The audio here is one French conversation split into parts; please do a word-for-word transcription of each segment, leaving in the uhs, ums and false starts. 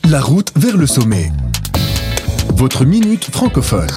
La route vers le sommet. Votre minute francophone.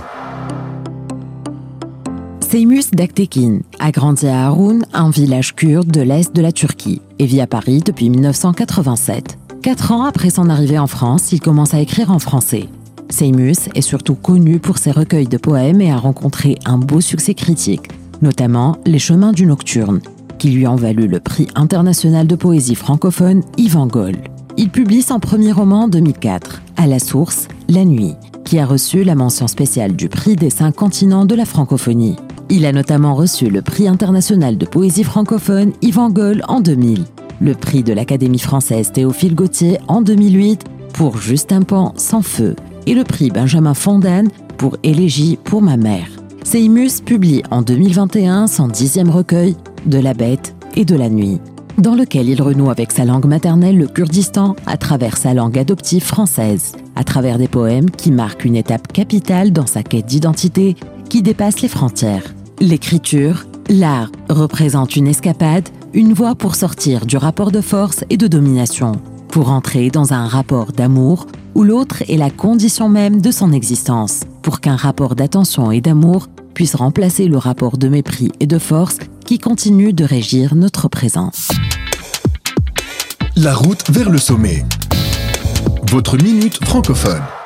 Seymus Daktekin a grandi à Harun, un village kurde de l'est de la Turquie, et vit à Paris depuis mille neuf cent quatre-vingt-sept. Quatre ans après son arrivée en France, il commence à écrire en français. Seymus est surtout connu pour ses recueils de poèmes et a rencontré un beau succès critique, notamment Les Chemins du Nocturne, qui lui ont valu le prix international de poésie francophone Yvan Goll. Il publie son premier roman en deux mille quatre, À la source, La nuit, qui a reçu la mention spéciale du prix des cinq continents de la francophonie. Il a notamment reçu le prix international de poésie francophone Yvan Goll en deux mille, le prix de l'Académie française Théophile Gautier en deux mille huit pour Juste un pan sans feu et le prix Benjamin Fondane pour Élégie pour ma mère. Seymus publie en deux mille vingt et un son dixième recueil De la bête et de la nuit, dans lequel il renoue avec sa langue maternelle, le kurdistan, à travers sa langue adoptive française, à travers des poèmes qui marquent une étape capitale dans sa quête d'identité qui dépasse les frontières. L'écriture, l'art, représente une escapade, une voie pour sortir du rapport de force et de domination, pour entrer dans un rapport d'amour où l'autre est la condition même de son existence, pour qu'un rapport d'attention et d'amour puisse remplacer le rapport de mépris et de force qui continue de régir notre présent. La route vers le sommet. Votre minute francophone.